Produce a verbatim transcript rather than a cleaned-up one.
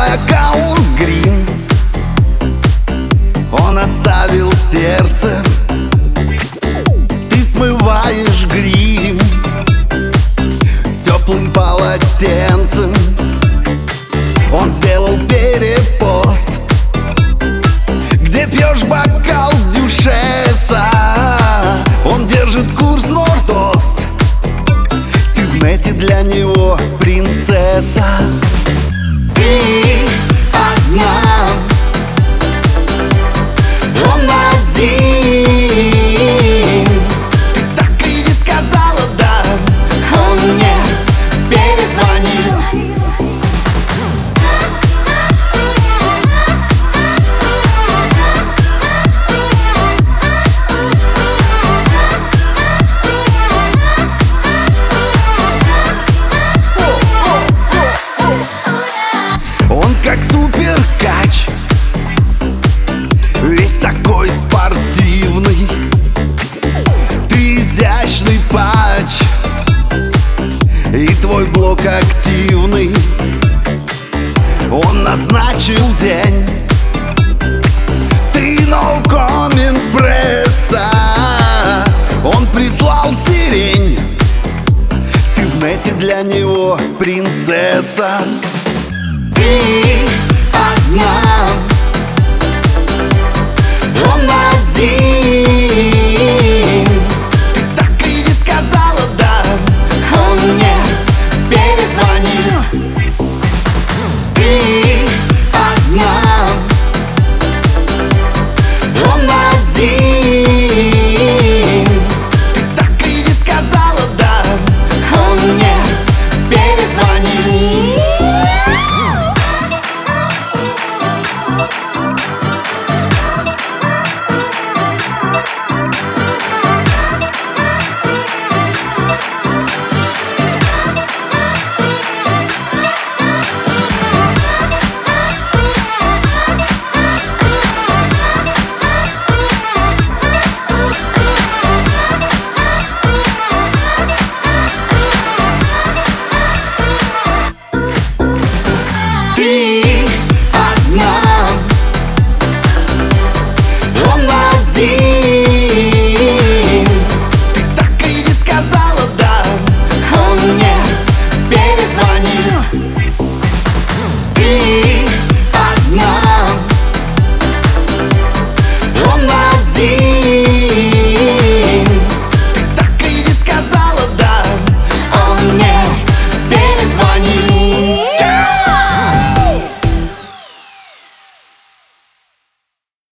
твой аккаунт грин. Он оставил сердце, ты смываешь грим теплым полотенцем. Он сделал перепост, где пьешь бокал дюшеса. Он держит курс норд-ост, ты в нете для него принцесса. Ты одна, он один. Ты так и не сказала «да», он мне перезвонил. Он как суперкач, весь такой спортивный. Ты изящный патч, и твой блок активный. Он назначил день